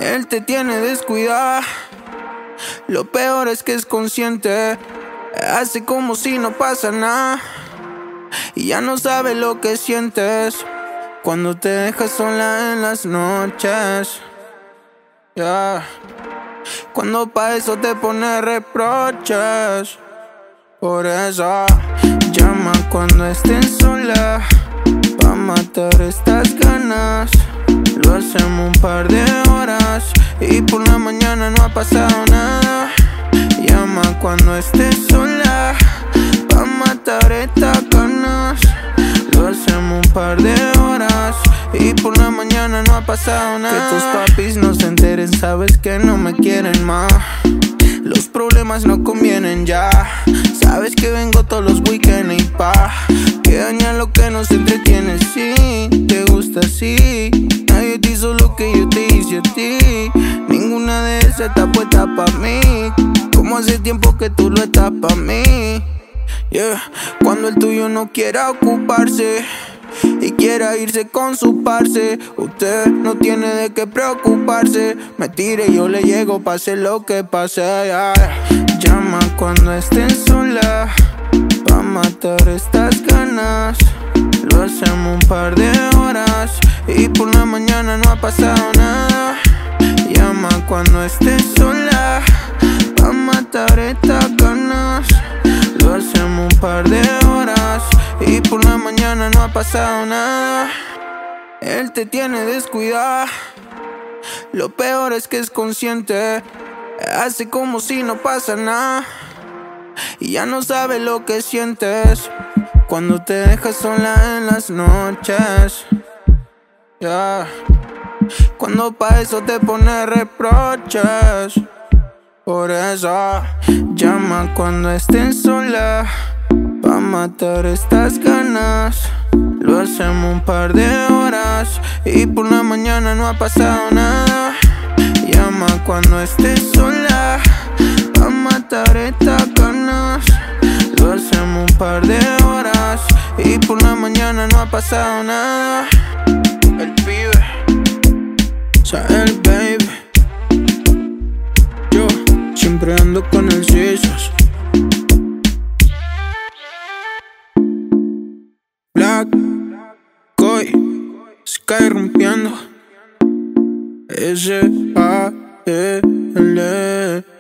Él te tiene descuidada. Lo peor es que es consciente. Hace como si no pasa nada y ya no sabe lo que sientes cuando te dejas sola en las noches. Yeah. Cuando pa' eso te pone reproches. Por eso llama cuando estés sola, pa' matar estas ganas. Lo hacemos un par de horas y por la mañana no ha pasado nada. Llama cuando estés sola, pa' matar estas ganas. Lo hacemos un par de horas y por la mañana no ha pasado nada. Que tus papis no se enteren, sabes que no me quieren más. Los problemas no convienen ya. Sabes que vengo todos los weekends y que daña lo que nos entretiene. Sí, te gusta así. Nadie te hizo lo que yo te hice a ti. Ninguna de esas está puesta pa' mí, como hace tiempo que tú lo estás pa' mí. Yeah. Cuando el tuyo no quiera ocuparse y quiera irse con su parce, usted no tiene de qué preocuparse. Me tire y yo le llego, pase lo que pase. Yeah. Llama cuando estés sola, pa' matar estas ganas. Lo hacemos un par de horas y por la mañana no ha pasado nada. Llama cuando estés sola, pa' matar estas ganas. Lo hacemos un par de horas y por la mañana no ha pasado nada. Él te tiene descuidada. Lo peor es que es consciente. Hace como si no pasa nada y ya no sabe lo que sientes cuando te dejas sola en las noches. Yeah. Cuando pa' eso te pone reproches. Por eso llama cuando estés sola, pa' matar estas ganas. Lo hacemos un par de horas y por la mañana no ha pasado nada. Llama cuando estés sola, pa' matar estas ganas. Lo hacemos un par de horas y por la mañana no ha pasado nada. El pibe, o sea, el baby. Yo siempre ando con el Suizos. Black Koi, Sky rompiendo. S-A-L